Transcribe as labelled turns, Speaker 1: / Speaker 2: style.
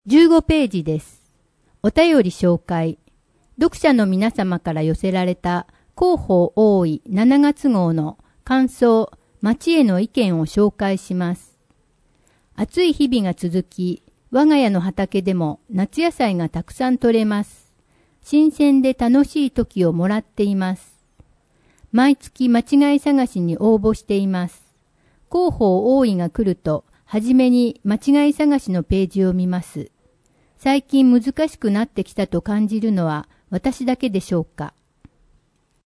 Speaker 1: 15ページです。お便り紹介。読者の皆様から寄せられた広報多い7月号の感想、町への意見を紹介します。暑い日々が続き、我が家の畑でも夏野菜がたくさん取れます。新鮮で楽しい時をもらっています。毎月間違い探しに応募しています。広報多いが来ると、はじめに間違い探しのページを見ます。最近難しくなってきたと感じるのは私だけでしょうか。